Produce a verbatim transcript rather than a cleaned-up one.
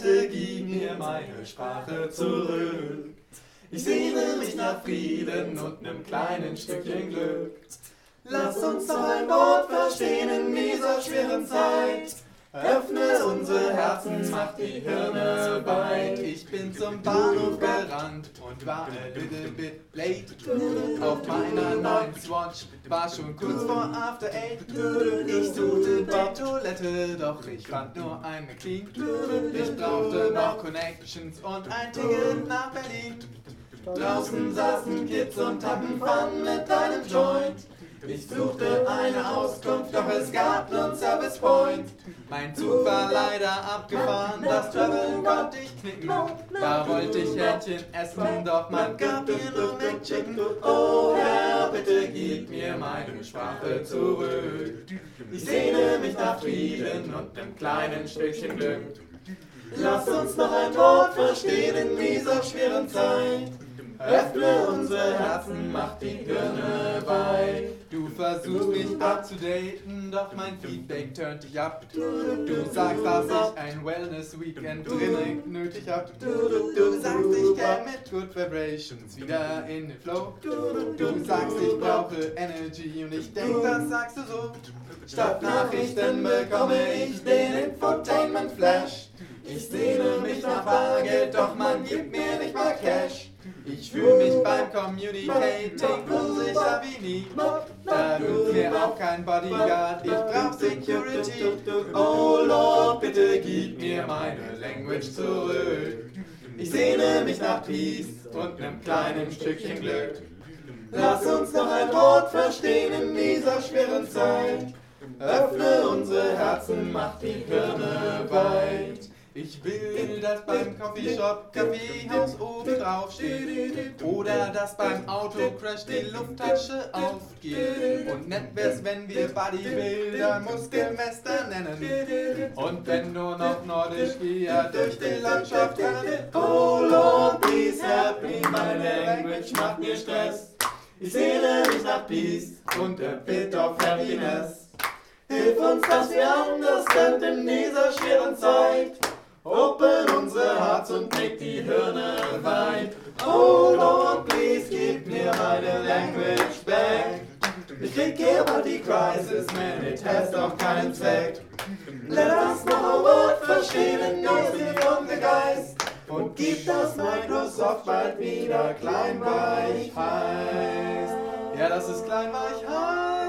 bitte gib mir meine Sprache zurück. Ich sehne mich nach Frieden und nem kleinen Stückchen Glück. Lass uns noch ein Wort verstehen in dieser schweren Zeit. Öffne unsere Herzen, mach die Hirne weit. Ich bin zum Bahnhof gerannt und war a little bit late. Auf meiner neuen Swatch war schon kurz vor After Eight. Ich suchte die Toilette, doch ich fand nur eine clean. Ich brauchte noch Connections und ein Ticket nach Berlin. Draußen saßen Kids und hatten Fun mit einem Joint. Ich suchte eine Auskunft, doch es gab nur Service Point. Mein Zug war leider abgefahren, das Traveln konnte ich knicken. Da wollte ich Hähnchen essen, doch man gab mir nur McChicken. Oh Herr, bitte gib mir meine Sprache zurück. Ich sehne mich nach Frieden und nem kleinen Stückchen Glück. Lass uns noch ein Wort verstehen in dieser schweren Zeit. Öffne unsere Herzen, mach die Hirne weit. Du versuchst mich abzudaten, doch mein Feedback turnt dich ab. Du sagst, dass ich ein Wellness-Weekend dringend nötig hab. Du sagst, ich käme mit Good Vibrations wieder in den Flow. Du sagst, ich brauche Energy und ich denk, das sagst du so. Statt Nachrichten bekomme ich den Infotainment-Flash. Ich sehne mich nach Bargeld, doch man gibt mir nicht mal Cash. Ich fühle mich beim Communicating unsicher wie nie. Da tut mir auch kein Bodyguard, ich brauch Security. Oh Lord, bitte gib mir meine Language zurück. Ich sehne mich nach Peace und nem kleinen Stückchen Glück. Lass uns noch ein Wort verstehen in dieser schweren Zeit. Öffne unsere Herzen, mach die Hirne weit. Ich will, dass beim Coffeeshop Kaffeehaus oben drauf steht. Oder dass beim Autocrash die Lufttasche aufgeht. Und nett wär's, wenn wir Bodybuilder Muskelmester nennen. Und wenn nur noch nordisch wir durch die Landschaft rennen. Oh Lord, please help me, meine Language macht mir Stress. Ich sehne mich nach Peace und a bit of happiness. Hilf uns, dass wir anders sind in dieser schweren Zeit. Open unsere Herz und make die Hirne weit. Oh Lord, please gib mir meine Language back. Ich krieg hier bald die Crisis, man, it has doch keinen Zweck. Let us noch ein Wort verstehen in diesem jungen Geist. Und gib, dass Microsoft bald wieder kleinweich heißt. Ja, das ist kleinweich heißt.